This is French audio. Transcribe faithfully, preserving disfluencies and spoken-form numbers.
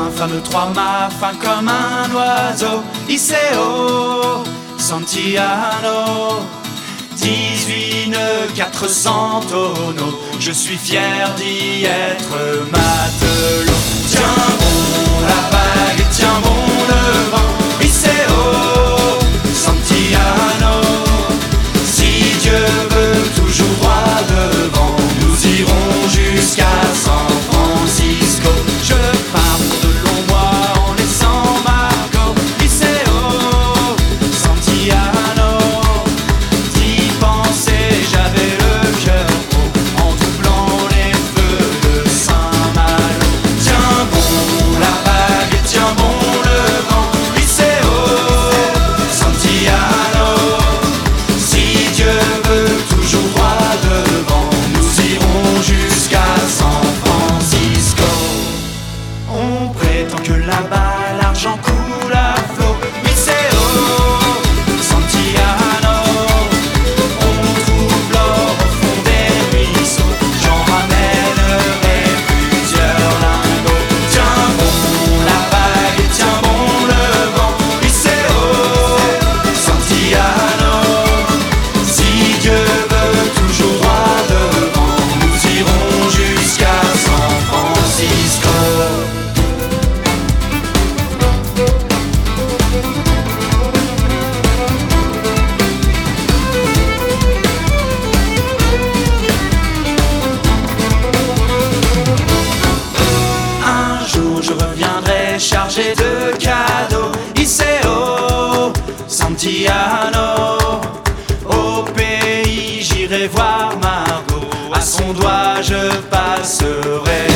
un fameux trois-mâts, fin comme un oiseau. Iseo, Santiano, dix-huit nœuds, quatre cents tonneaux. Je suis fier d'y être matelot. Tiens bon la vague et tiens bon le vent. Iseo, Santiano, si Dieu veut toujours droit devant, nous irons jusqu'à San Francisco. Je pars pour de longs mois en laissant Marco. Iseo, Santiano, d'y penser j'avais le cœur gros, en doublant les feux de Saint-Malo. Tiens bon la vague et tiens bon le vent. Iseo, Santiano, si Dieu veut toujours droit devant, nous irons jusqu'à San Francisco. On prétend que là-bas l'argent coule à flot. Iseo, Santiano, on trouve l'or au fond des ruisseaux. J'en ramènerai plusieurs lingots. Tiens bon la vague et tiens bon le vent. Iseo, Santiano, si Dieu veut toujours droit devant, nous irons jusqu'à San Francisco. Un jour je reviendrai chargé de cadeaux. Iseo, Santiano, au pays j'irai voir Margot. À son doigt je passerai